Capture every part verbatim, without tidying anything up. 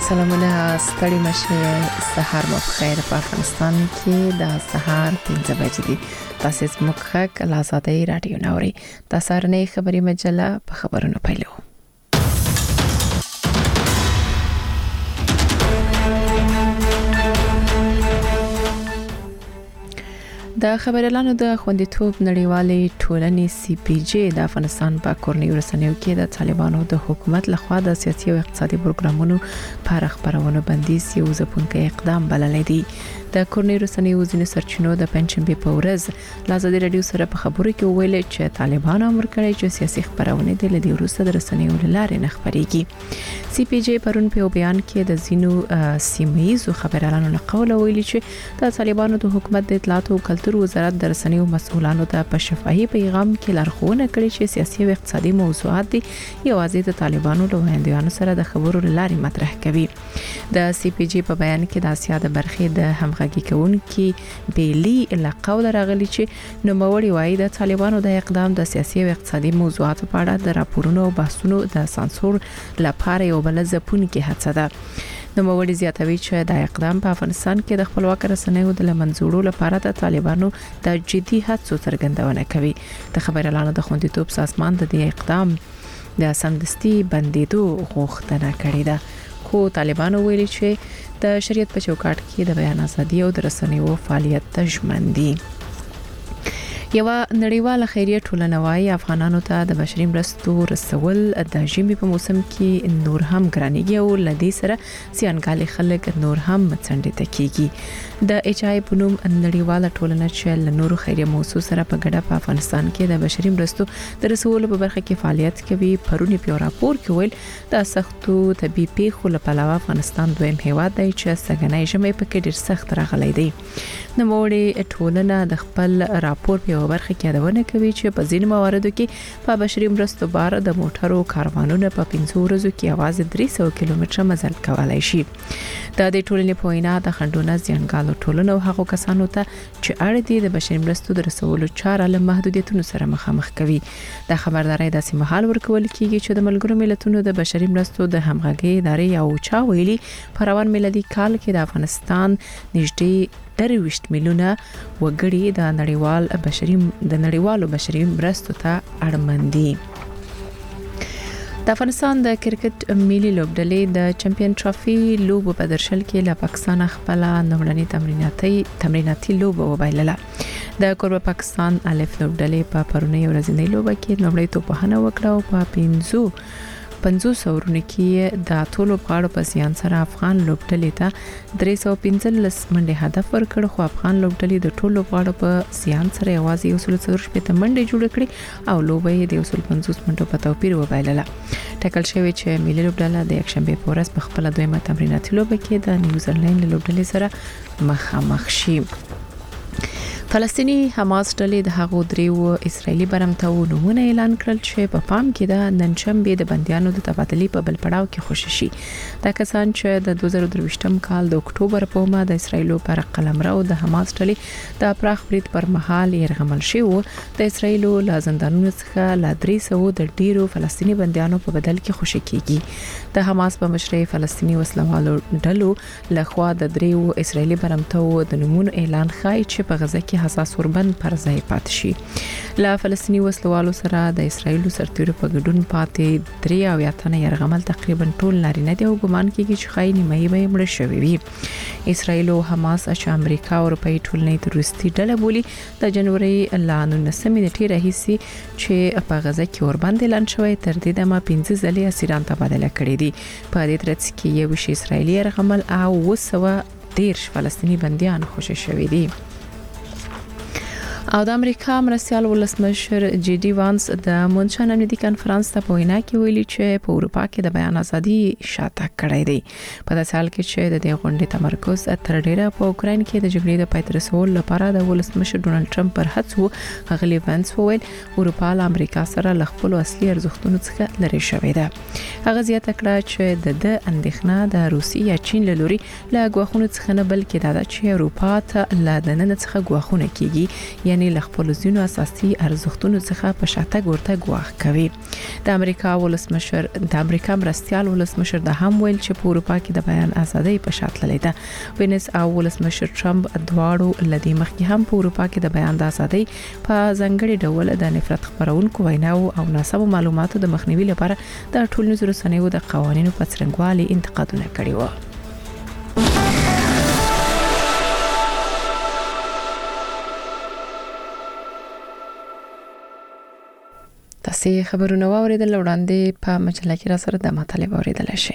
سلامونه ستړي مشه سحر مو بخیر په افغانستان کې د سحر پنځه بجې دي تاسو زموږ خک لازادي رادیو نوري د سهارنۍ خبري مجله په خبرونو پیلو د خبرلانو د خوندیتوب نړیوالې ټولنې سی پی جی د افغانستان په کورنۍ رسنیو کې د طالبانو د حکومت لخوا د سیاسي او اقتصادي پروګرامونو پر خبرونو بندیز یو ځپونکي اقدام بللی دی د کورنۍ رسنیو ځینې سرچینو د پنځمبه په ورځ لازادي رادیو سره په خبرو کې ویل چې طالبان امر کړی چې سیاسي خبرونه د لدی وروسته د رسنیو لارې نه خبريږي سی پی جی پرون په بیان کې د زینو سیمایي خبرلانو له قوله ویلي چې د طالبانو د حکومت د اطلاعات او کلتور وزارت د رسنیو مسؤلانو ته په شفاهي پیغام کې لارښوونه کړې چې سیاسي او اقتصادي موضوعات دي یوازې د طالبانو له وړاندوینو سره د خبرو لارې مطرح کوي د سی پی جی په بیان کې د اسیا د برخې د همغږي کوونکي بیلی له قوله راغلي چې نو موري وایي د طالبانو د اقدام د سیاسي او اقتصادي موضوعاتو په اړه د راپورونو او بحثونو د سانسور لپاره یو بل ځپونکي هڅه ده نو موري زیاتوي چې د اقدام په افغانستان کې د خپلواک رسنیو د لمنځوړو لپاره د طالبانو د جدي هڅو څرګندونه کوي د خبرلانو د خوندیتوب سازمان د دې اقدام د سمدستي بندیدو غوښتنه کړې ده خو طالبانو ویلي چې د شریعت په چوکاټ کې د بیان ازادي او د رسنیو فعالیت ته ژمن دي یو نړیواله خیریه ټولنه وايي افغانانو ته د بشري مرستو رسول د ژمي په موسم کې نور هم ګرانیږي او لدی سره سیانګالي خلک نور هم څنډه تکیږي د ایچ آی په نوم نړیواله ټولنه چې له نورو خیریه موضوع سره په ګډه په افغانستان کې د بشري مرستو د رسولو په برخه کې فعالیت کوي پرونی په راپور کې ویل د سختو طبي پیښو لپاره افغانستان دویم هیواد دی چې څنګه ژمي په کې ډیر سخت راغلی دی نو موړي ټولنه د خپل راپور په برخه کې یادونه کوي چې په ځینو مواردو کې په بشري مرستو بار د موټرو کاروانونو په پنځو ورځو کې اواز درې سوه کیلومتره مزل کولای شي د دې ټولنې په وینا د خندونه زیانګالو ټولنو او هغو کسانو ته چې اړ دي د بشري مرستو د رسولو چاره له محدودیتونو سره مخامخ کوي د خبرداري داسې مهال ورکول کیږي چې د ملګرو ملتونو د بشري مرستو د همغږي ادارې او چا ویلي په روان میلادي کال کې د افغانستان نږدې درویشت میلیونه وګړي د نړیوال بشري د نړیوالو بشري مرستو ته اړمن دي د افغانستان د کرکټ ملي لوبډلې د چمپیون ټرافي لوبو په درشل کې له پاکستان خپل نومړني تمریناتي تمریناتي لوبه وبایلله د کوربه پاکستان الف لوبډلې په پرونی ورځنۍ لوبه کې نومړی توپخانه وکړه او په پنځو پنځوس اورونه کې د ټولو غاړو په سیان سره افغان لوبډلې ته درې سوه پنځلس منډه هدف ورکړ خو افغان لوبډلې د ټولو غاړو په سیان سره یوازې یو سل څلور شپږ منډه جوړ کړې او لوبه یې د یو سل پنځوس منډو په توپیر وبایلله ټاکل شوی چې ملي لوبډله د یکشنبه په ورځ په خپل دویمه تمریناتي لوبه کې د نیوزیلند لوبډلې سره مخامخ شي فلسطینی حماس ډلې د هغو دریو اسرایلی برمتو نمونه اعلان کړل چې په پام کې د ننشنبه د بنديانو د تبادلې په بل پړاو کې خوشی شي دا کسان چې د دوه زره درویشتم کال د اکتوبر په ما د اسرایلو پر قلمرو د حماس ډلې د پراخ برید پر مهال يرغمل شي وو د اسرایلو لازندانونو څخه لا درې سوه د ډیرو فلسطینی بنديانو په بدل کې خوشی کیږي د حماس په مشرۍ فلسطینی وسلوالو ډلو لخوا د دریو اسرایلی برمتو د نمونه اعلان خای چې په غزه کې حساس اوربند پر ځای پات شي لا فلسطینی وسلوالو سره د اسرایلو سرتیرو په ګډون پاتې درې او یاتنه يرغمل تقریبا ټول نارینه دي او ګمان کیږي چې خايني مې به مړ شوی وي اسرایلو حماس چې امریکا او اروپאי ټولنې تروریستي ډله بولی د جنوري لا نولسمې نیټې راهیسي چې په غزه کې اوربند اعلان شوی تر دې دمه پنځه ځلې اسیران تبادله کړي دي په دې ترڅ کې یو شي اسرایلی يرغمل او وسوه دیرش فلسطینی بنديان خوشی شوی دي او د امریکا مرستيال ولسمشر جی ډي وانس د مونچان امنیتي کانفرنس ته په وینا کې ویلي چې په اروپا کې د بیان ازادي شاته کړی دی په داسې حال کې چې د دې غونډې تمرکز تر ډیره په اوکرين کې د جګړې د پای ته رسولو لپاره د ولسمشر ډونالد ټرمپ پر هڅو غلي وانس وویل اروپا له امریکا سره ل خپل اصلي ارزښتونو څخه لري شوې ده هغه زیاته کړه چې د د اندېښنه د روسي یا چین له لوري له غواخونو څخه نه بلکې دا چې اروپا ته له دننه څخه غواخونه کیږي یعنی له خپل ځینو اساسي ارزښتونو څخه په شاتګ ورته غواخ کوي. د امریکا ولسمشر د امریکا مرستيال ولسمشر د هم ویل چې په اروپا کې د بیان ازادي په شرط لري ده. وینس او ولسمشر ټرمپ دواړو لدی مخکې هم په اروپا کې د بیان د ازادي په ځنګړي ډول د نفرت خبرونکو ویناو او ناسمو معلوماتو د مخنیوي لپاره د ټولنیزو رسنیو د قوانینو په څرنګوالي انتقادونه کړي وو. تاسو خبرونه واوریدل وړاندې په مجله کې را سره د مطالب اوریدل شي.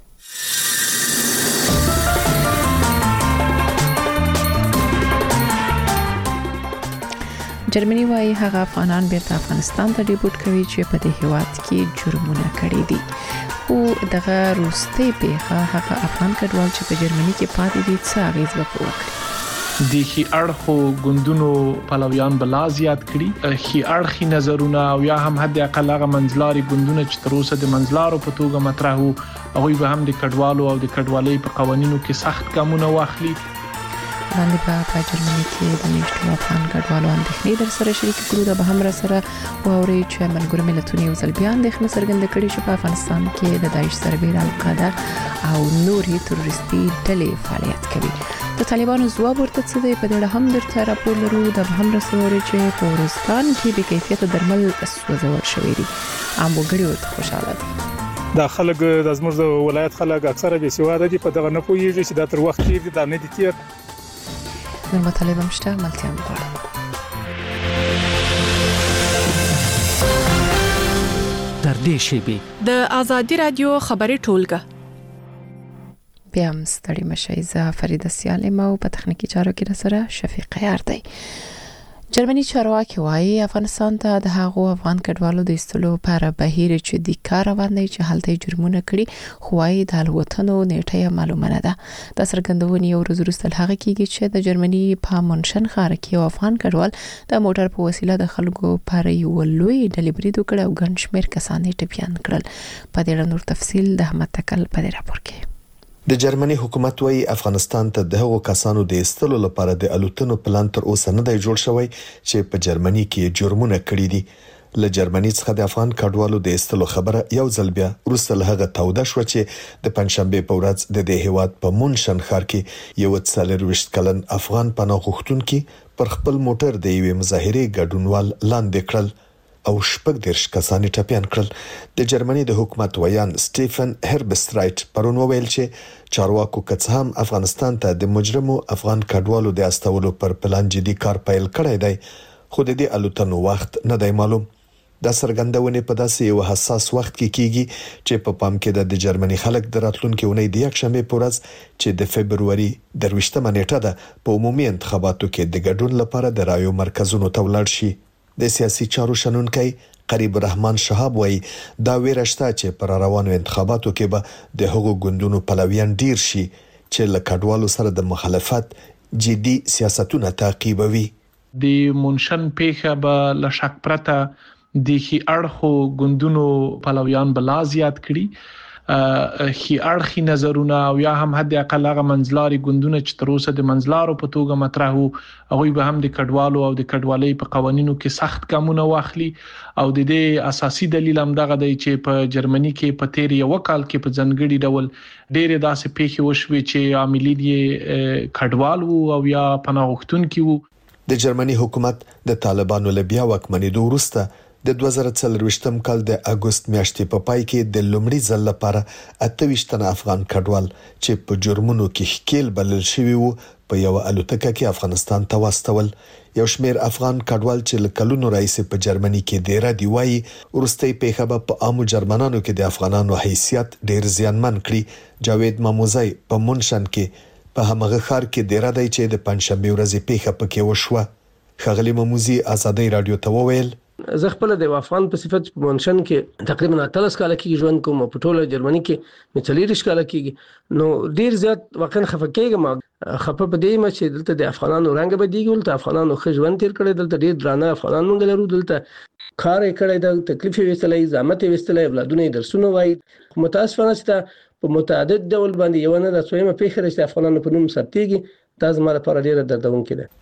جرمني وايي هغه افغانان بیرته افغانستان ته ډیپورټ کوي چې په دې هیواد کې جرمونه کړي دي. او دغه روستي پیخه هغه افغان کډوال چې په جرمني کې پاتې دي څه اغیز وکړي. د خي اړخو غوندونو پلویان بلا زیات کړي، خي اړخي نظرونه او یا هم حد اقل هغه منځلاري غوندونه چې تر اوسه د منځلارو په توګه مطرح وو، هغه به هم د کډوالو او د کډوالۍ په قوانینو کې سخت ګامونه واخلي. باندې په جرمني کې د نشټو افغان کډوالو اندېښنې در سره شریک کړو. د به هم را سره ووري چې ملګرو ملتونو یو ځل بیا اندېښنه څرګنده کړې چې په افغانستان کې د داعش سربېره القاعده او نورې تروریستي ډلې فعالیت کوي. د طالبانو ځواب ورته څه دی په دې هم درته راپور لرو. د به هم را سره چې په ورستان کې د کیفیت درمل سوځول شوې دي. عام وګړي ورته خوشاله دي. دا خلک د زموږ د ولایت خلک اکثره به سیواده دي، په دغه نه پوهیږي چې دا تر وخت کې دا نه دي تیر. نور مطالب هم شته، ملتیا مغواړم. تر دې شیبې د آزادي رادیو خبري ټولګه بیا هم ستړي مشئ. زه فریده سیالم او په تخنیکی چارو کې سره شفیق یار دی. جرمني چارواکي وايي افغانستان ته د هغو افغان کډوالو د ایستلو لپاره بهیر چې د کار روان دی چې هلته جرمونه کړي، خو وايي د الوتنو نیټه معلومه نه ده. د څرګندونې یو ورځ وروسته هغه کېږي چې د جرمني په منشن ښار کې یو افغان کډوال د موټر په وسیله د خلکو پر یو لوی ډلې برید وکړ او ګڼ شمېر کسان یې ټپیان کړل. په دې اړه نور تفصیل د احمد تکل په دې راپور کې. د جرمني حکومت وايي افغانستان ته د هغو کسانو د ایستلو لپاره د الوتنو پلان تر اوسه نه دی جوړ شوی چې په جرمني کې جرمونه کړي دي. له جرمني څخه د افغان کډوالو د ایستلو خبره یو ځل بیا وروسته له هغه توده شو چې د پنځشنبه په ورځ د دې هیواد په مونشن ښار کې یو څلورویشت کلن افغان پناه غوښتونکي پر خپل موټر د یوې مظاهرې ګډونوال لاندې کړل او شپږ دیرش کسان ټپیان کړل. د جرمني د حکومت ویان سټیفن هربسترایټ پرون وویل چې چارواکو کڅ هم افغانستان ته د مجرمو افغان کډوالو د استولو پر پلان جدي کار پیل کړی دی، خو د دې الوتنو وخت نه دی معلوم. دا څرګندونه په داسې یو حساس وخت کې کیږي چې په پام کې د جرمني خلک د راتلونکي اونۍ د یک شنبه په ورځ چې د فبرवरी درویشتمه نیټه ده په عمومي انتخاباتو کې د ګډون لپاره د رایو مرکزونو ته ولاړ شي. د سیاسي چارو شنونکي قریب الرحمن شهاب وایي دا ویره شته چې پر روانو انتخاباتو کې به د هغو ګوندونو پلویان ډیر شي چې له کډوالو سره د مخالفت جدي سیاستونه تعقیبوي. د مونشن پیښه به له شک پرته د خي اړخو ګوندونو پلویان بلا زیات کړي، خي اړخي نظرونه او یا هم حد اقل هغه منځلاري ګوندونه چې تر اوسه د منځلارو په توګه مطرح وو، هغه به هم د کډوالو او د کډوالۍ په قوانینو کې سخت ګامونه واخلي. او د دې اساسي دلیل هم دغه دی چې په جرمني کې په تیر یو کال کې په ځنګړي ډول ډېرې داسې پیښې وشوي چې عاملین یې کډوال وو او یا پناه غوښتونکي وو. د جرمني حکومت د طالبانو له بیا واکمنېدو وروسته د دوه زره څلورویشتم کال د اگست میاشتې په پای کې د لومړي ځل لپاره اته ویشت تنه افغان کډوال چې په جرمونو کې ښکیل بلل شوي وو په یو الوتکه کې افغانستان ته واستول. یو شمېر افغان کډوال چې له کلونو راهیسې په جرمني کې ډیر دی وایي ورستۍ پیښه به په عامو جرمنانو کې د افغانانو حیثیت ډیر زیانمن کړي. جاوید ماموزای په مونشن کې په همغه ښار کې ډیر دی چې د پنځشنبه ورځې پیښه پکې وشوه. خغلی ماموزي آزادۍ رادیو ته وویل زه خپل د افغان په صفت په منشن کې تقریبا اتلس کال کې ژوند کوم، په ټوله جرمني کې مې څلور کال کېږي، نو ډیر زیات واقعا خفه کېږم. خفه په دې ما چې دلته د افغانانو رنګ بدیږي، دلته افغانانو ښه ژوند تیر کړی، دلته ډیر درانه افغانان مونږ لرو، دلته کار یې کړی دی، تکلیف یې وستلې، زحمت یې وستلې، اولادونه یې درسونه وایي. متاسفانه چې په متعدد ډول باندې یو نه د څومره پیښه چې افغانانو په نوم ثبتېږي، دا زما لپاره ډیره دردونکې ده.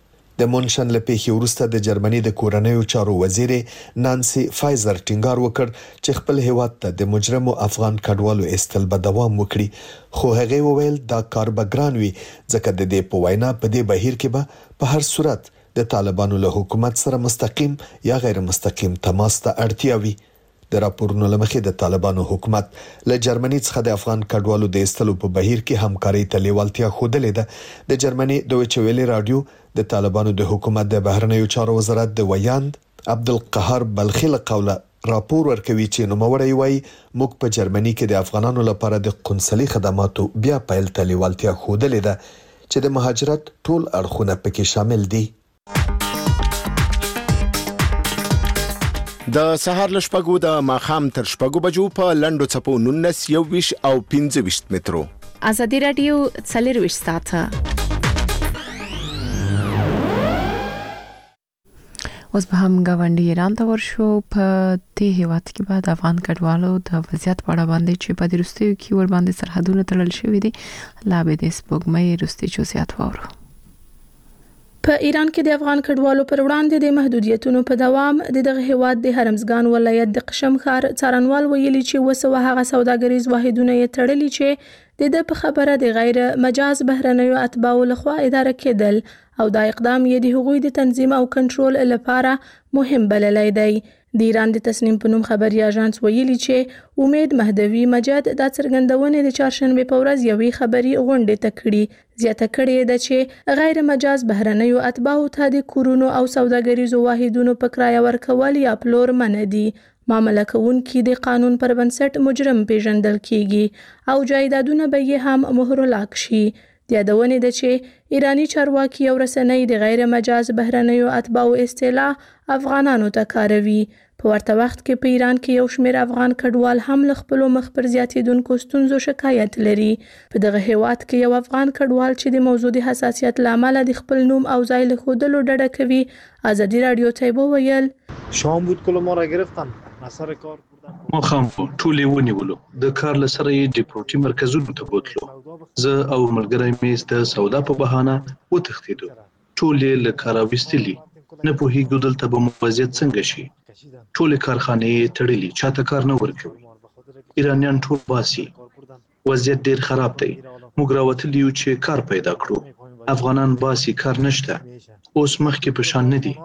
د مونشن له پیښې وروسته د جرمني د کورنیو چارو وزیر نانسي فایزر ټینګار وکړ چې خپل هیواد ته د مجرمو افغان کډوالو استل به دوام وکړي، خو هغه وویل دا کار به ګران وي ځکه د دې په وینا په دې بهیر کې به په هر صورت د طالبانو له حکومت سره مستقیم یا غیر مستقیم تماس ته اړتیا وي. د راپورونو لمخې د طالبانو حکومت له جرمني څخه د افغان کډوالو د استلو په بهیر کې همکاري ته لیوالتیا خوده ده. د جرمني دویچه ویلي رادیو د طالبانو د حکومت د بهرنیو چارو وزارت د ویاند عبدالقهار بلخي له قوله راپور ورکوي چې نوموړی وایي موږ په جرمني کې د افغانانو لپاره د قنصلي خدماتو بیا پیل ته لیوالتیا خوده ده چې د مهاجرت ټول اړخونه پکې شامل دي. د سهار لشپګو د ماخام تر شپګو بجو په لندو چپو نونس یو ویش او پنځه ویش مترو. ازادي رادیو څلور ویش ساعته. اوس به هم غونډې ایران ته ورشو. په دې هیواد کې بعد افغان کډوالو د وضعیت په اړه باندې چې په دروستیو کې ور باندې سرحدونه تړل شوی دي، لا به د سپوږمۍ روستي جزئیات وورو. په ایران کې د افغان کډوالو پر وړاندې د محدودیتونو په دوام د دغه هیواد د هرمزګان ولایت د قشم ښار څارنوال ویلي چې وسوه هغه سوداګریز واحدونه یې تړلي چې د په خبره د غیر مجاز بهرنیو اتباعو لخوا اداره کېدل او دا اقدام یې د هغوی د تنظیم او کنټرول لپاره مهم بللی دی. د ایران د تصنیم په نوم خبري اژانس ویلي چې امید مهدوی مجد د څرګندونې د چهارشنبه په ورځ یوې خبري غونډې ته کړي. زیاته کړې ده چې غیر مجاز بهرنیو اتباعو ته د کورونو او سوداګریزو واحدونو په کرایه ورکول یا پلور منع دي. معامله کوونکي د قانون پر بنسټ مجرم پیژندل کیږي او جایدادونه به یې هم مهر لاک شي. د یادونې ده چې ایرانی چارواکي او رسنۍ د غیر مجاز بهرنیو اتباعو اصطلاح افغانانو ته کاروي. په ورته وخت کې په ایران کې یو شمېر افغان کډوال هم له خپلو مخ پر زیاتېدونکو ستونزو شکایت لري. په دغه هیواد کې یو افغان کډوال چې د موضوع د حساسیت له امله د خپل نوم او ځای له ښودلو ډډه کوي ازادي رادیو ته وویل شام بود کل ما را گرفتن اثر کار ما خام ټولې ونیولو، د کار لسره یې ډیپورټي مرکزونو ته بوتلو. زه او ملګری مې د سودا په بهانه وتښتېدو. ټول یې له کاره ویستلي، نه پوهېږو دلته به مو وضعیت څنګه شي. ټولې کارخانې یې تړلي، چاته کار نه ورکوي. ایرانیان ټول باسي، وضعیت ډیر خراب دی. موږ راوتلي یو چې کار پیدا کړو. افغانان باسي، کار نشته. اوس مخکې په شان نه دي.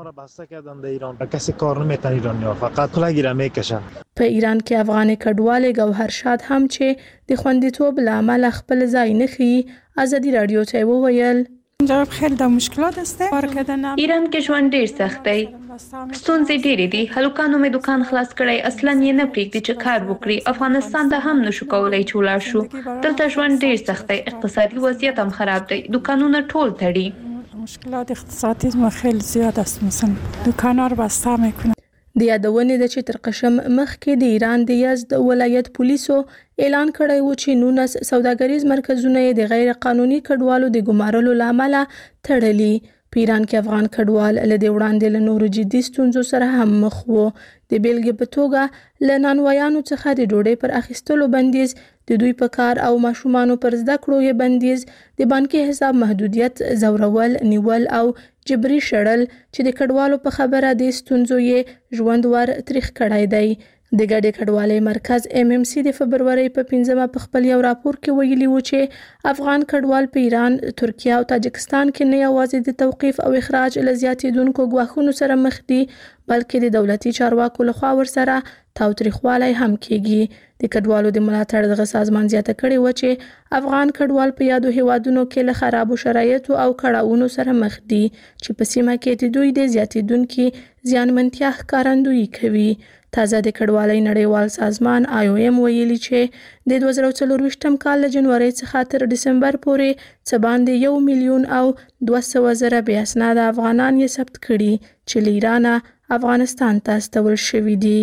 په ایران کې افغان کډوال گوهر شاد هم چې د خوندیتوب له امله خپل ځای نه ښیي ازادي رادیو ته وویل جواب خیلی د مشکلات است کار کردن. ایران کې ژوند ډیر سخت دی، ستونزې ډېرې دي. هلکانو مې دکان خلاص کړی، اصلا یې نه پرېږدي چې کار وکړي. افغانستان ته هم نشو کولی چې ولاړ شو. دلته ژوند ډیر سخت دی، اقتصادي وضعیت هم خراب دی، دکانونه ټول تړي. مشکلات اقتصادی ما خیلی زیاد است، مثلا دکان‌ها رو بسته میکنن. د یادونې ده چې تر قشم مخکې د ایران د یزد ولایت پولیسو اعلان کړی و چې نونس سوداګریز مرکزونه د غیر قانوني کډوالو د ګمارلو له امله تړلي. په ایران کې افغان کډوال له دې وړاندې له نورو جدي ستونزو سره هم مخ وو. د بیلګې په توګه له نانوایانو څخه د ډوډۍ پر اخیستلو بندیز، د دوی په کار او ماشومانو پر زده کړو یې بندیز، د بانکي حساب محدودیت، زورول، نیول او جبري شړل چې د کډوالو په خبره د ستونزو یې ژوند ور تریخ کړی دی. د ګډې کډوالۍ مرکز ایم ایم سی د فبرورۍ په پنځمه په خپل یو راپور کې ویلي و چې افغان کډوال په ایران، ترکیه او تاجکستان کې نه یوازې د توقیف او اخراج له زیاتېدونکو ګواښونو سره مخ دي، بلکې د دولتي چارواکو لخوا ورسره تاوتریخوالی هم کیږي. د کډوالو د ملاتړ دغه سازمان زیاته کړې و چې افغان کډوال په یادو هیوادونو کې له خرابو شرایطو او کړاوونو سره مخ دي چې په سیمه کې د دوی د زیاتېدونکي زیانمنتیا ښکارندویي کوي. تازه د کډوالۍ نړیوال سازمان آی او ایم ویلي چې د دوه زره څلرویشتم کال له جنورۍ څخه تر ډسمبر پورې څه باندې یو میلیون او دوه سوه زره بې اسناده افغانان یې ثبت کړي چې له ایرانه افغانستان ته استول شوي دي.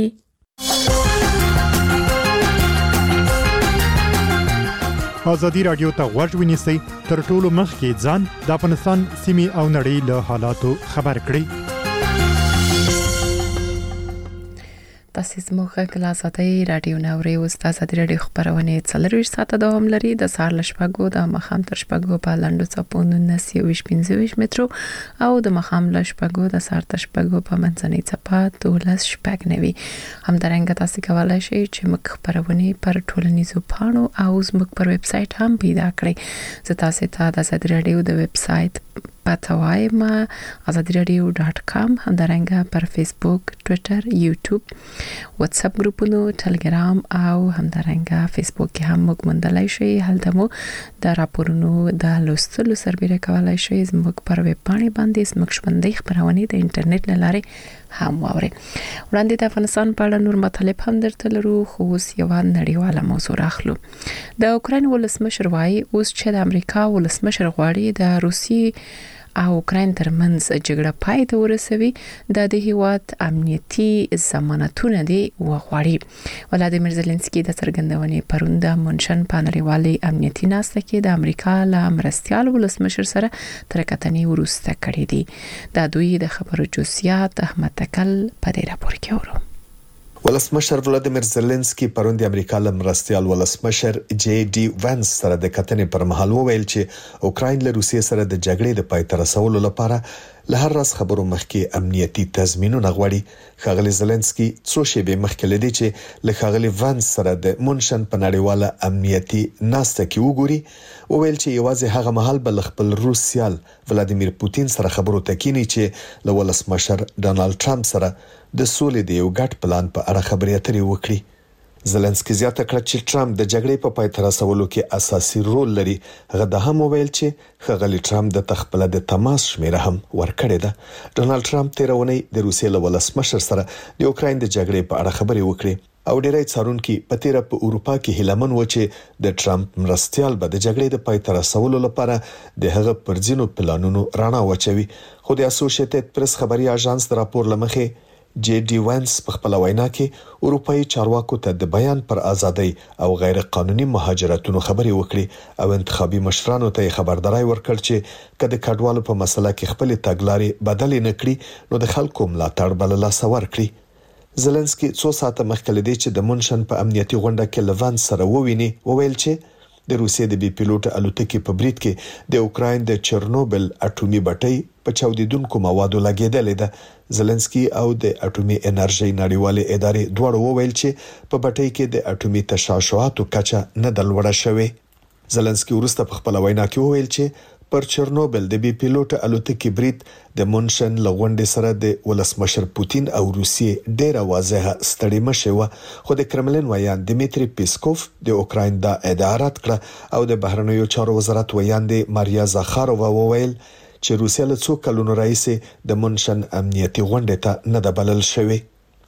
ازادي رادیو ته غوږ ونیسئ، تر ټولو مخکې ځان د افغانستان سیمې او نړۍ له حالاتو خبر کړئ. تاسو زموږ کلاساتي رادیو نوري او استاد رادیو خبرونه څلروي ساعته دوام لري د سار لشپګو د مخام تر شپګو په لاندو چپونو نسی او پنځه مترو او د مخام لشپګو د سار تر شپګو په منځنۍ چپا دولس شپګ نوي هم درنګ تاسو کولای شئ چې موږ خبرونه پر ټولنیزو پاڼو او زموږ پر ویب سټ هم پیدا کړئ زه تاسو ته د آزاد رادیو د ویب سټ پاتوای ما آزاد رادیو ډاټ کام هم درنګ پر فیسبوک ټوئیټر یوټیوب واتس اپ ګروپونو ټلګرام او همدارنګه فیسبوک کې هم موږ موندلای شئ هلته مو د راپورونو د لوستلو سربېره کولای شئ زموږ پر ویب باندې باندې زموږ شپږ خبرونه د انټرنیټ لاره هم واوري وړاندې د افغانستان په اړه نور مطالب هم درته لرو خو اوس یو نړیواله موضوع راخلو د اوکرين ولسمشر وايي اوس چې د امریکا ولسمشر غواړي د روسي او اوکرين ترمنځ جګړه پای ته ورسوي د دې هیواد امنیتي ضمانتونه دي وغواړي ولادیمیر زيلنسکي د څرګندونې پرونده منشن پانریوالي امنیتي ناسته کې د امریکا له مرستيال ولسمشر سره ترکتنی ورسته کړې دي د دوی د خبرو جزئیات احمد تکل په دې راپور کې ورو ولسمشر ولادیمیر زيلنسکي پرون د امریکا له مرستيال ولسمشر جی ډي وانس سره د کتنې پر مهال وویل چې اوکرين له روسیې سره د جګړې د پای ته رسولو لپاره له هر راز خبرو مخکې امنیتي تضمینونه غواړي خغلی زيلنسکي څو شیبې مخکې لدی چې له خغلی وانس سره د منشن په نړیواله امنیتي ناسته کې وګوري وویل چې یوازې هغه مهال بل خپل روسیال ولادیمیر پوتین سره خبرو تکینی چې له ولسمشر ډونالد ټرمپ سره د سولې د یو ګډ پلان په اړه خبرې اترې وکړي زيلنسکي زیاته کړه چې ټرمپ د جګړې په پای ته رسولو کې اساسي رول لري هغه د هم ویل چې خغلی ټرمپ د تخپل د تماس شمیره هم ورکړې ده ډونالد ټرمپ تیرونی د روسیې له ولسمشر سره د اوکرين د جګړې په اړه خبرې وکړي او ډیری څارونکو په تیر په اروپا کې هیلمن و چې د ټرمپ مرستيال به د جګړې د پای ته رسولو لپاره د هغه پرځینو پلانونو رڼا واچوي خو د اسوسییټډ پریس خبري اژانس د راپور لمخې جی ډي وانس په خپل وینا کې اروپאי چارواکو ته د بیان پر ازادۍ او غیر قانوني مهاجرتونو خبري وکړي او انتخابي مشرانو ته خبرداري ورکړ چې کله کډوالو په مسله کې خپل تګلارې بدل نه کړي نو د خلکو ملاتړ بل لا سور کړي زيلنسکي څو ساعته مخکې لدی چې د منشن په امنیتي غونډه کې لوان سره وویني وویل چې د روسیې د بي پيلوټ الوتکې په برید کې د اوکرين د چرنوبل اټومي بټۍ په چاودیدونکو موادو لګیدلې ده زيلنسکي او د اټومي انرژي نړیوالې ادارې دوړ وویل چې په بټۍ کې د اټومي تشعشعاتو کچه نه دلوړه شوې زيلنسکي ورسته په خپل وینا کې وویل چې پر چرنوبل د بي پيلوټ الوتکې برید د منشن لغونډې سره د ولسمشر پوتین او روسیې ډیره واضحه ستړي مشوه خو د کرملین ویان دمیتري پیسکوف د اوکرين د ادعا رد کړه او د بهرنیو چارو وزارت ویان د ماریا زاخارووا وویل چې روسیا له څو کلونو راهیسې د منشن امنیتي غونډې ته نه د بلل شوی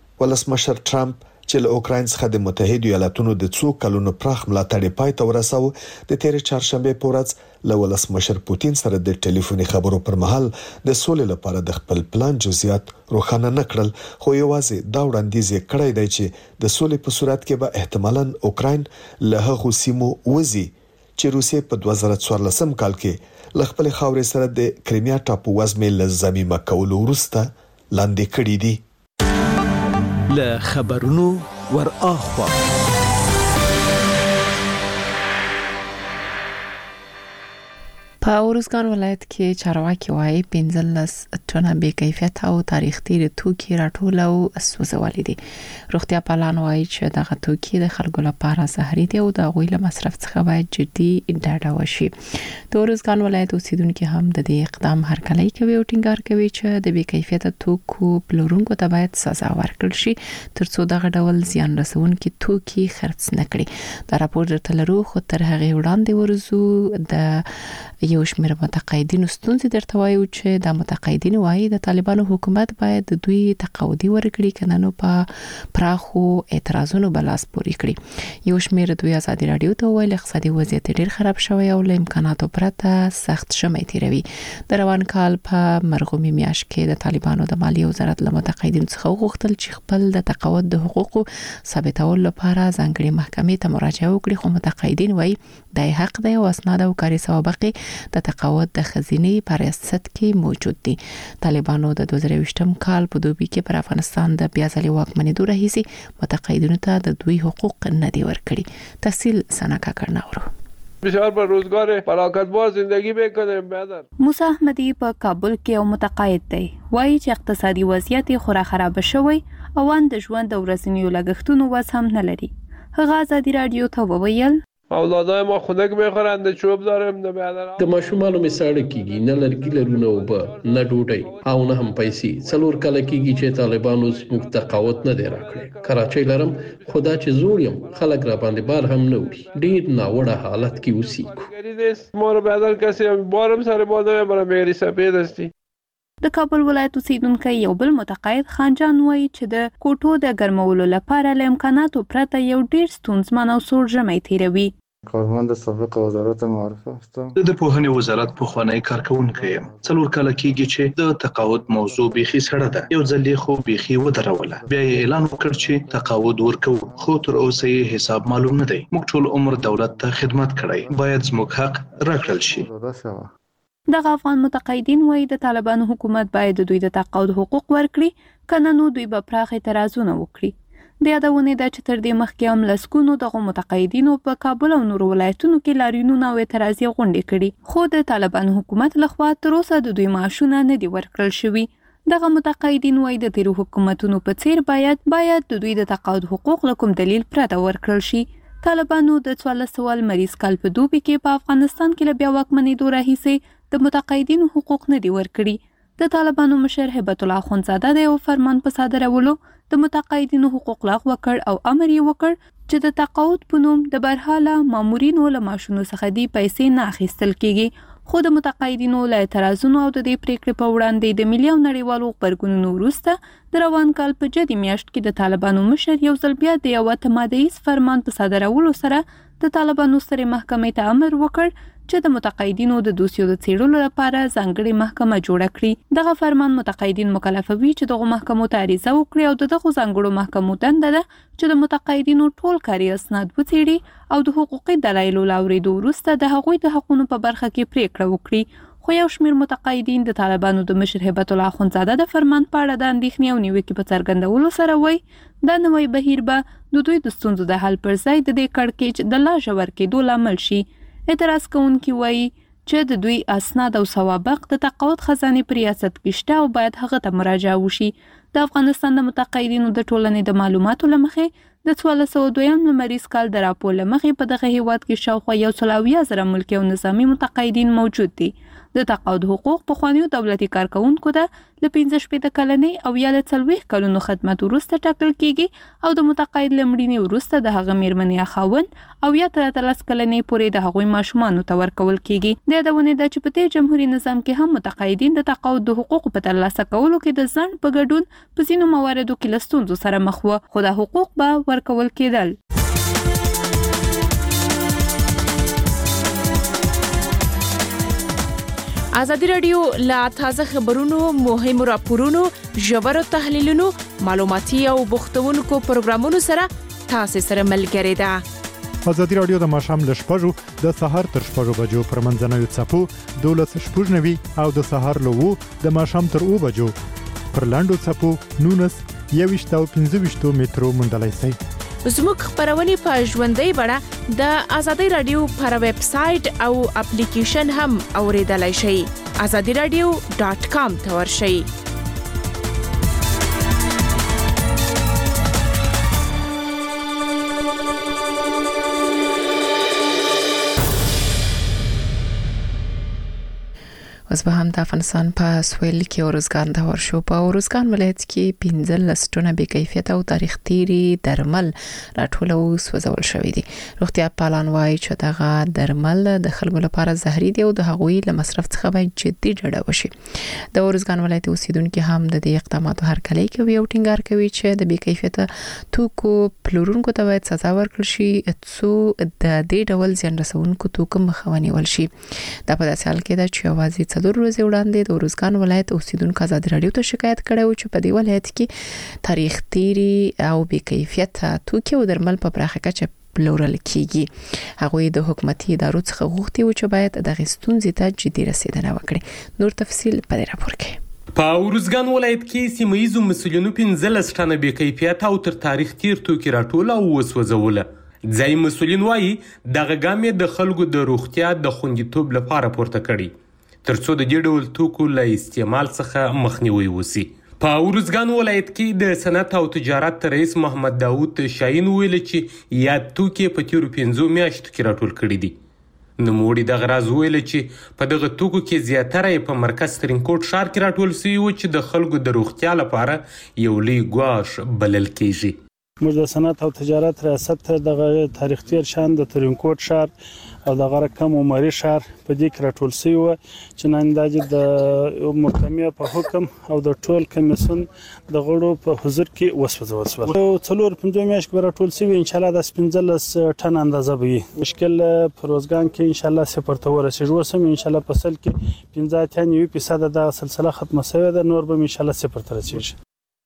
ولسمشر ټرمپ چې له اوکرين څخه د متحده ایالاتونو د څو کلونو پراخ ملاتړ پای ته ورساو د تیر چهارشنبه په ورځ له ولسمشر پوتین سره د ټلیفوني خبرو پر مهال د سولې لپاره د خپل پلان جزئیات روښانه نکړل خو یوازې دا وړاندیز کړی دی چې د سولې په صورت کې به احتمالاً اوکرين له هغو سیمو وځي چې روسیې په دوه زره څوارلسم کال کې ل خپل خاورې سره د کریمیا ټاپو وزمې له ضمیمه کولو وروسته لاندې کړی دي له خبرونو ور اخوا په اورزګان ولایت کې چارواکي وايي پنځلس ټنه بې کیفیت او تاریخ تیر توکي راټول او سوځول دي روغتیا پالان وايي چې دغه توکي د خلکو لپاره زهري دي او د غوي له مصرف څخه باید جدي ډاډه وشي د اورزګان ولایت اوسیدونکو هم د دې اقدام هرکلی کوي او ټینګار کوي چې د بې کیفیت توکو پلورونکو ته باید سزا ورکړل شي ترڅو دغه ډول زیان رسونکي توکي خرڅ نکړي دا راپور درته لرو خو تر هغه وړاندې ورزو د یو شمېر متقاعدینو ستونزې درته وایو چې د متقاعدینو وايي د طالبانو حکومت باید د دوی تقاعدي ورکړي کنه نو په پراخو اعتراضونو بلاس پوری کړي یو شمېر دوی آزادي رادیو ته ویل اقتصادي وضعیت ډیر خراب شوی او له امکاناتو پرته سخت شمه تیروي د روان کال په مرغومي میاشت کې د طالبانو د مالیې وزارت له متقاعدینو څخه غوښتل چې خپل د تقاعد د حقوقو ثابتولو لپاره ځانګړي محکمې ته مراجعه وکړي خو متقاعدین وايي د حق دی او اسناد او کاري سوابق د تقاعد د خزینه په ریاست کې موجود دي. طالبانو د دوه زره یوولسم کال په دوبي کې پر افغانستان د بیا ځلې واکمنۍ راهیسي متقاعدینو ته د دوی حقوق نه دی ورکړي. تحصیل سناکا کرناورو بسیار با روزگار پراکنده زندگی میکنیم. بیادر موسی احمدی په کابل کې یو متقاعد دی. وایي چې اقتصادي وضعیت خورا خراب شوی او ان د ژوند د ورځنیو لګښتونو وس هم نه لري. هغه ازادي رادیو ته وویل اولادای ما خنک میخورند، چوب دارم نه بیادر. د ماشومانو مثال کیږي نه لرګي لرونه او به نه ډوډۍ او نه هم پیسې. څلور کال کیږي چې طالبانو موږ تقاعد نه دی راکړی. کراچۍ لرم خدا چې زوړ یم، خلک را باندې بار هم نه وړي. ډیر ناوړه حالت کې اوسېږو. گریدس مور بیادر کسی بارم سر بالا برای میری سپید استی. د کابل ولایت اوسیدونکو یو بل متقاعد خانجان وایي چې د کوټو د ګرمولو لپاره له امکاناتو پرته یو ډیر ستونزمن او سوړ ژمی تیروي. کارمند سابق وزارت معارف هستم. د پوهنې وزارت په خوانی کارکونکو یم. څلور کال کېږي چې د تقاعد موضوع بيخي سړه ده. یو ځل خو بيخي ودروله. بیا یې اعلان وکړ چې تقاعد ورکو، خو تر اوسه یې حساب معلوم نه دی. موږ ټول عمر دولت ته خدمت کړی، باید زموږ حق راکړل شي. دغه افغان متقاعدین وایي د طالبانو حکومت باید د دوی د تقاعد حقوق ورکړي، کنه نو دوی به پراخ اعتراضونه وکړي. د یادونه ده چې تر دې مخکې هم لسګونو دغه متقاعدینو په کابل او نورو ولایتونو کې لاریونونه او اعتراضي غونډې کړي، خو د طالبانو حکومت لخوا تر اوسه د دوی معاشونه نه دي ورکړل شوي. دغه متقاعدین وایي د تیرو حکومتونو په څیر باید باید د دوی د تقاعد حقوق له کوم دلیل پرته ورکړل شي. طالبانو د څوارلس سوه لمریز کال په دوبي کې په افغانستان کې له بیا واکمنېدو راهیسې د متقاعدینو حقوق نه دي ورکړي. د طالبانو مشر هیبت الله اخوندزاده د یو فرمان په صادرولو د متقاعدینو حقوق لغوه کړ او امر یې وکړ چې د تقاعد په نوم د برحاله مامورینو له معاشونو څخه دی پیسې نه اخیستل کیږي. خو د متقاعدینو له اعتراضونو او د دې پریکړې په وړاندې د ملي او نړیوالو غبرګونونو وروسته د روان کال په جدي میاشت کې د طالبانو مشر یو ځل بیا د یو تمادیز فرمان په صادرولو سره د طالبانو سترې محکمې ته امر وکړ چې د متقاعدینو د دوسیو د څېړلو لپاره ځانګړې محکمه جوړه کړي. دغه فرمان متقاعدین مکلفوي چې دغه محکمو ته عریضه وکړي او دغه ځانګړو محکمو دنده ده چې د متقاعدینو ټول کاري اسناد وڅېړي او د حقوقي دلایلو له اورېدو وروسته د هغوی د حقونو په برخه کې پریکړه وکړي. خو یو شمېر متقاعدین د طالبانو د مشر هیبت الله اخوندزاده د فرمان په اړه د اندېښنې او نیوکې په څرګندولو سره وایي دا نوی بهیر به د دوی د ستونزو د حل پر ځای د دې کړکېچ د لا ژور کېدو لامل شي. اعتراض کوونکي وایي چې د دوی اسناد او سوابق د تقاعد خزانې په ریاست کې شته او باید هغه ته مراجعه وشي. د افغانستان د متقاعدینو د ټولنې د معلوماتو له مخې د څوارلس سوه دویم لمریز کال د راپور له مخې په دغه هیواد کې شاوخوا یو سل اویا زره ملکي او نظامي متقاعدین موجود دي. د تقاعد حقوق پخوانیو دولتي کارکونکو ته له پنځه شپېته کلنۍ او یا له څلوېښت کلونو خدمت وروسته ټاکل کیږي او د متقاعد له مړینې وروسته د هغه میرمنې یا خاوند او یا تر اتلس کلنۍ پورې د هغوی ماشومانو ته ورکول کیږي. د یادونې ده چې په دې جمهوریت نظام کې هم متقاعدین د تقاعد د حقوقو په ترلاسه کولو کې د ځنډ په ګډون په ځینو مواردو کې له ستونزو سره مخ وو، خو دا حقوق به ورکول کېدل. ازادي رادیو لا تازه خبرونو، مهمو راپورونو، ژورو تحلیلونو، معلوماتي او بوختونکو پروګرامونو سره تاسو سره ملګری ده. ازادي رادیو د ماښام ل شپږو د سهار تر شپږو بجو پر منځنوي څپو دولس شپږ نوي او د سهار له وو د ماښام تر اوو بجو پر لاندو څپو نونس یويشت او پنځه ویشت مترو موندلای شئ. زموږ خبرونه په ژوندۍ بڼه د ازادي رادیو پر ویب سټ او اپلیکیشن هم اوریدلای شئ. azadi radio dot com ته ورشئ. اوس به هم د افغانستان په سویل کې اورزګان د ورشو په اورزګان ولایت کې پنځه لسټونه بې کیفیت او تاریخ تیري درمل راټول او سوځول شوې دي. روغتیا پالان وایي چې دغه درمل د خلکو لپاره زهري دي او د هغوی له مصرف څخه باید جدي ډډه وشي. د اورزګان ولایت اوسیدونکو هم د دې اقداماتو هرکلی کوي او ټینګار کوي چې د بې کیفیت توکو پلورونکو ته باید سزا ورکړل شي څو د دې ډول زیان رسونکو توکو مخه ونیول شي. دا په داسې حال کې ده چې اوازې څلور ورځې وړاندې د اورزګان ولایت اوسیدونکو ازادي رادیو ته شکایت کړی و چې په دې ولایت کې تاریخ تیري او بې کیفیت توکي او درمل په پراخه کچه پلورل کیږي. هغه د حکومتي ادارو څخه غوښتي و چې باید د غستونځ ته جدي رسیدنه وکړي. نور تفصيل په دې راپور کې. په ارزګان ولایت کې سیمایي مسولینو پنځلس ټنه بې کیفیت او تر تاریخ تیر توکي راټول او وسوځول. ځای مسولین وایي دغه ګامې د خلکو د روغتیا د خوندیتوب لپاره پورته کړي ترڅو د دې ډول توکو له استعمال څخه مخنیوي وشي. په ارزګان ولایت کې د صنعت او تجارت رئیس محمد داوود شاهین ویل چې یاد توکي په تیرو پنځو میاشتو کې راټول کړي دي. نوموړي دغه راز ویل چې په دغه توکو کې زیاتره په مرکز ترینکوټ ښار کې راټول شوي و چې د خلکو د روغتیا لپاره یو لوی ګواښ بلل کیږي. موږ د صنعت او تجارت ریاست ته دغه تاریخ تیر شان د ترینکوټ ښار او دغه رقم عمري ښار په دې کې راټول شوي و چې نن د د محکمې په حکم او د ټول کمیسیون د غړو په حضور کې وسوځول شول. څلور پنځه میاشتې به راټول شوي ان شاء الله د پنځلس ټن اندازه به وي. مشکل په روزګان کې ان شاء الله صفر ته ورسېږي. اوس هم ان شاء الله په سل کې پنځه اتیا نوي فیصد د سلسله ختمه شوې ده. نور به ان شاء الله صفر ته رسېږي.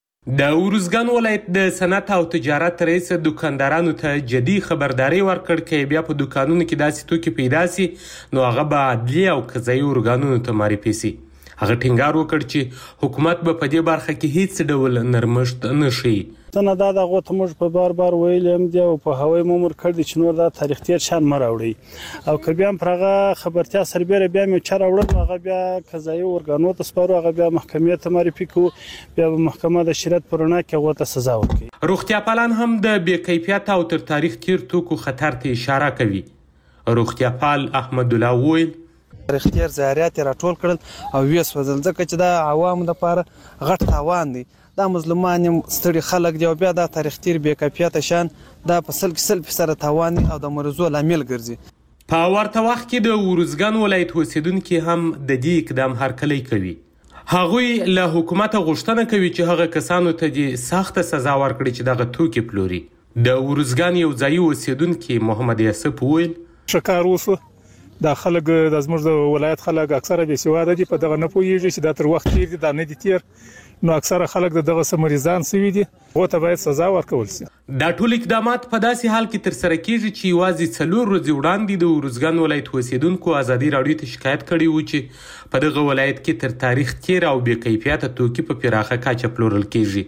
د ارزګان ولایت د صنعت او تجارت رئیس دکاندارانو ته جدي خبرداري ورکړ چې بیا په دکانونو کې داسې توکي پیدا سي نو هغه به عدلي او قضایي ارګانونو ته معرفي سي. هغه ټینګار وکړ چې حکومت به په دې برخه کې هیڅ ډول نرمښت نه شي. څنګه دا دغه ته موږ په بار بار ویل هم دی او په هوای مامور کړی چې نور دا تاریخ تیر شان مراوړي او که بیا پرغه خبرتیا سربېره بیا مې چر وړل هغه بیا قضایي ارګانو ته سپارو هغه بیا محکمې ته معرفي کو بیا محکمه د شریعت پرونه کې هغه ته سزا ورکړي. روغتیا پالان هم د بې کیفیت او تر تاریخ تیر توکو خطر ته اشاره کوي. روغتیا پال احمد الله ویل تاریخ تیر زاریات راټول کړل او ویس وزل ځکه چې دا عوامو لپاره غټ تاوان دی. دا مظلومان ستړي خلک دی او بیا دا تاریخ تیر بې کیفیت شان دا په سل کې سل فیصد تاوان او د مرزو لامل ګرځي. په ورته وخت کې د ارزګان ولایت اوسیدونکو هم د دې اقدام هرکلی کوي. هغوی له حکومت غوښتنه کوي چې هغه کسانو ته د سخت سزا ورکړي چې دغه توکي پلوري. د ارزګان یو ځایي اوسیدونکو محمد یاسف ویل شکار وسو دا خلک د زموږ د ولایت خلک اکثره به سواده دي په دغه نه پوهیږي چې دا تر وخت تیر دي دا نه دي تیر نو اکثره خلک دغه سمریزان سوي دي او ته باید سزا ورکول شي. دا ټول اقدامات په داسې حال کې تر سره کیږي چې یوازې څلور ورځې وړاندې د ارزګان ولایت اوسیدونکو ازادي راډیو ته شکایت کړی و چې په دغه ولایت کې تر تاریخ تیر او بې کیفیته توکي په پراخه کچه پلورل کیږي.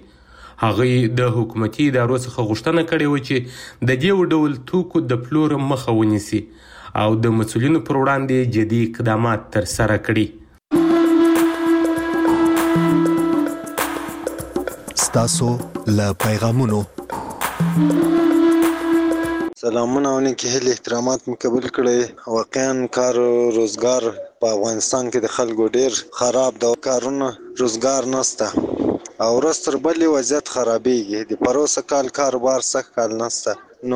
هغه د حکومتي ادارو څخه غوښتنه کړې و چې د دې ډول توکو د پلور مخه ونیسي او د مسؤلینو پر وړاندې جدي اقدامات تر سره کړي. تاسو له پیغامونو سلامونه او نیکه هیله احترامات مقبول کړئ. واقعا کار روزګار په افغانستان کې د خلکو ډیر خراب د کارونه روزګار نشته او ورستر بلې وضعیت خرابېږي. د پروسه کال کاروبار سخت کال نشته نو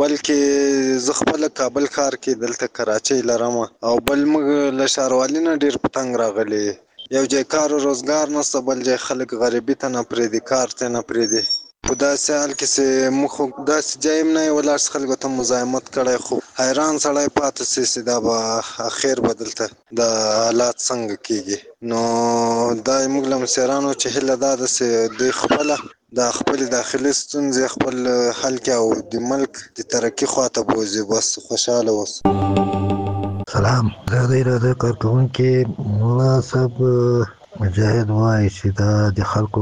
بلکې زه خپل کابل ښار کې دلته کراچۍ لرم او بل موږ له ښاروالۍ نه ډیر پتنګ راغلی یو ځای کار او روزګار نشته بل ځای خلک غریبي ته نه پرېږدي کار ته نه پرېږدي. په داسې حال کې چې موږ داسې ځای هم نه یې ولاړ چې خلکو ته مزاحمت کړی خو حیران سړی پاتې شي چې دا به اخر به دلته د حالات څنګه کېږي. نو دا موږ له مشرانو چې هیله دا ده چې دوی خپله د خپل داخلي ستونزې خپل حل کړي او د ملک د ترقي خواته بوځي بس خوشحاله اوسو. سلام زه د راډیو کارکوونکي مولا صاحب مجاهد وایي چې دا د خلکو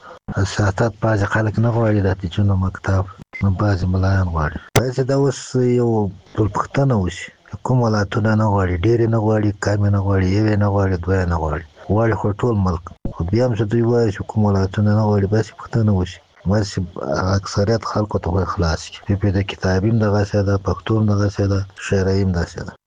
سیاست بعضې خلک نه غواړي د تیچونو مکتب نو بعضې ملایان غواړي. باید چې دا اوس یو ټولپوښتنه وشي کوم ولایتونه نه غواړي ډېرې نه غواړي کمې نه غواړي یوې نه غواړي دوه نه غواړي غواړي خو ټول ملک خو بیا هم چې دوی وایي چې کوم ولایتونه نه غواړي بس پوښتنه وشي بس اکثریت خلکو ته خلاص کړي په د کتاب هم دغسې ده پښتو هم دغسې ده شعري هم داسې ده.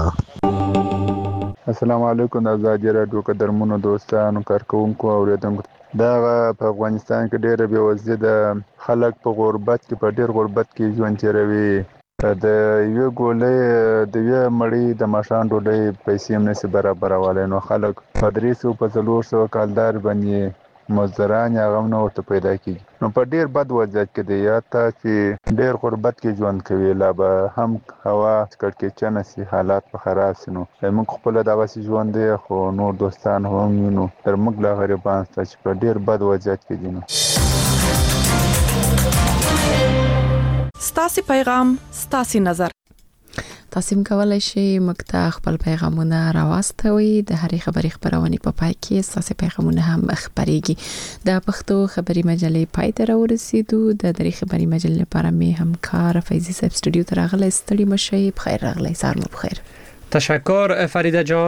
والسلام. السلام علیکم د ازادي راډیو قدرمنو دوستانو کارکوونکو او اوریدونکو. دا په افغانستان کې ډېره بېوزلي ده خلک په غربت کې په ډېر غربت کې ژوند تېروي. د یوې ګولۍ د یوې مړۍ د ماښام ډوډۍ پیسې هم نشي برابرولی نو خلک په درې سوه په څلور سوه کالدار باندې مزدوران هغه هم نه ورته پیدا کېږي نو په ډېر بد وضعیت کې دی. یا ته چې ډېر غربت کې ژوند کوي لا به هم هوا کړکېچنه سي حالات به خراب سي نو موږ خپله دغسې ژوند دی خو نور دوستان هم وینو تر موږ لا غریبان شته چې په ډېر بد وضعیت کې دي. نو ستاسو پیغام ستاسو نظر تاسو کولای شئ مکتا خپل پیغامونه راوستوي د هرې خبرې خبرونه په پای کې تاسو پیغامونه هم خبريږي د پښتو خبري مجلې پای ته ورسېدو د درې خبري مجلې لپاره مې همکار فیضی صاحب استودیو ته راغلی ستړي مشه بخیر راغلی سار مو بخیر تشکر فریده جان